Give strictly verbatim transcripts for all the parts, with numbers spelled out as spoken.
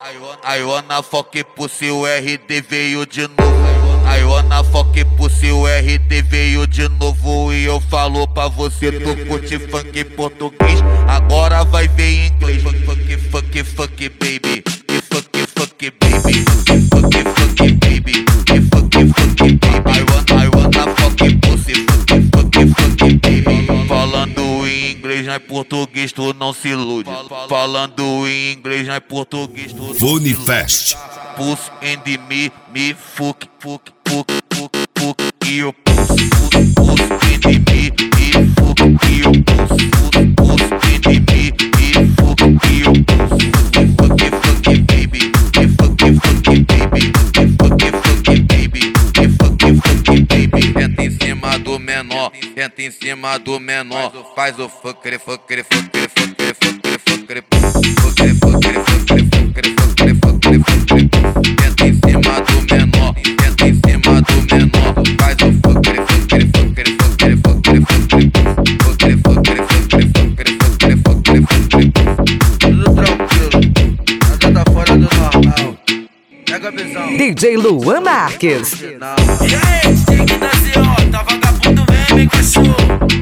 I wanna fuck pussy, o R D veio de novo. I wanna fuck pussy, o R D veio de novo. E eu falo pra você, tu curte funk português, agora vai ver em inglês. Fuck, fuck, fuck, baby. E fuck, fuck, baby. E fuck, fuck, baby. E fuck, fuck, baby. I wanna, I wanna fuck pussy, fuck, fuck, fuck, baby. Falando em inglês, não é português, tu não se ilude. Falando em inglês, não é português, tu não Fone Fest. Puss and me, me fuck, fuck, fuck, fuck, fuck. E eu puss, puss, puss and me, me fuck. E eu puss, puss, puss and me, me fuck. E eu puss, fuck, fuck, baby. E fuck, fuck, baby. E fuck, fuck, baby. E fuck, fuck, baby. Entra em cima do menor, entra em cima do menor. Faz o fucker, fucker, fucker, fucker, fucker, fucker, fucker, fucker, fucker, fucker, fucker, fucker, fucker. Entra em cima do menor, entra em cima do menor. Faz o fucker, fucker, fucker, fucker, fucker, fucker, fucker, fucker, fucker, fucker, fucker, fucker. Tudo tranquilo, nada tá fora do normal. Pega a visão. D J Luan Marques. E aí, tem que nascer, ó, tá vagabundo mesmo, hein, cachorro?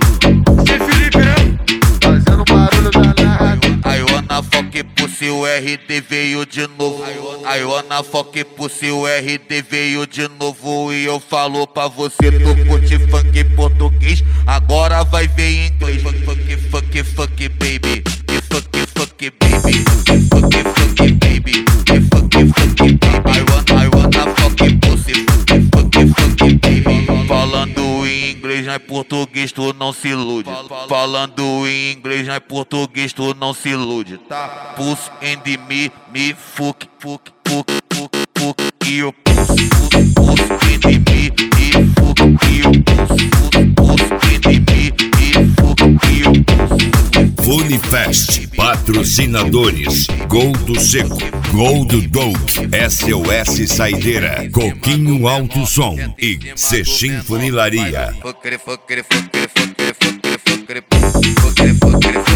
Sem Felipe, né? Fazendo barulho danado. I wanna fuck pussy, o R D veio de novo. I wanna fuck pussy, o R D veio de novo. E eu falo pra você, tu curte funk português, agora vai ver em inglês. Fuck, fuck, fuck, fuck, baby. E fuck, fuck, baby. E fuck, fuck, baby. E fuck, fuck, baby. I wanna, I wanna fuck pussy, fuck, fuck, fuck, baby. Falando em inglês, não é português, tu não se ilude. Falando em inglês, não é português, tu não se ilude, tá? Puss and me, me fuck, fuck, fuck, fuck, fuck. E eu puss, puss, puss and me, me fuck. E eu puss, puss, puss and me, me fuck. E eu puss. Fone Fest. Patrocinadores: Gol do Seco, Gol do Doug, S O S Saideira, Coquinho Alto Som e Sexim Funilaria. Fucker, fucker, fucker, fucker, fucker, fucker, fucker, fucker.